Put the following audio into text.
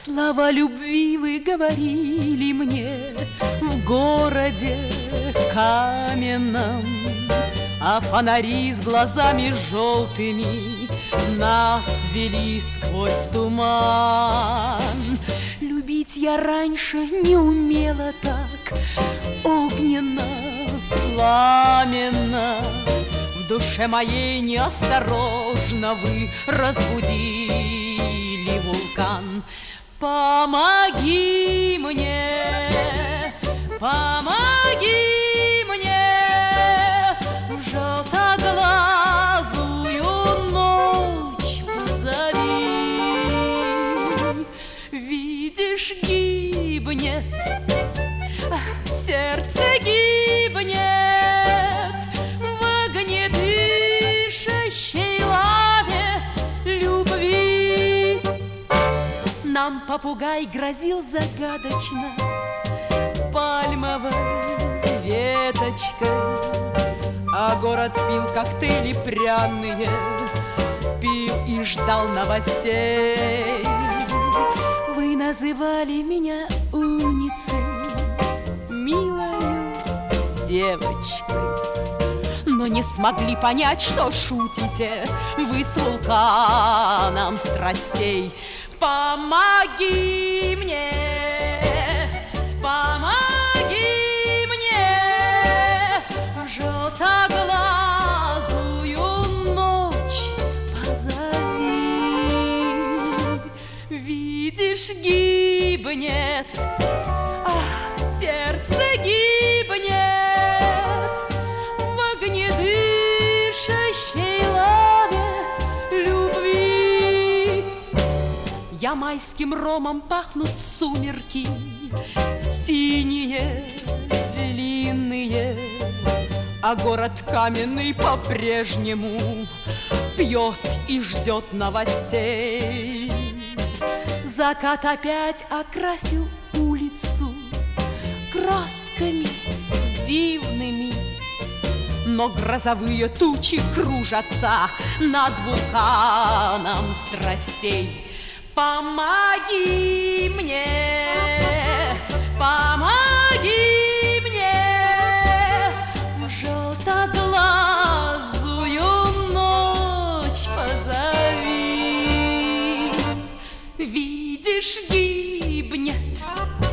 Слова любви вы говорили мне в городе каменном, а фонари с глазами желтыми нас вели сквозь туман. Любить я раньше не умела так огненно, пламенно. В душе моей неосторожно вы разбудили вулкан. Помоги мне, помоги мне, в желтоглазую ночь позови. Видишь, гибнет, сердце гибнет в огнедышащей лаве любви. Нам попугай грозил загадочно пальмовой веточкой, а город пил коктейли пряные, пил и ждал новостей. Вы называли меня умницей, милой девочкой, но не смогли понять, что шутите вы с вулканом страстей. Помоги мне, помоги мне, в желтоглазую ночь позови. Видишь, гибнет, сердце гибнет в огнедышащей лаве любви. Ямайским ромом пахнут сумерки, синие, длинные, а город каменный по-прежнему пьет и ждет новостей. Закат опять окрасил улицу красками дивными, но грозовые тучи кружатся над вулканом страстей. Помоги мне, помоги мне, в желтоглазую ночь позови. Видишь, гибнет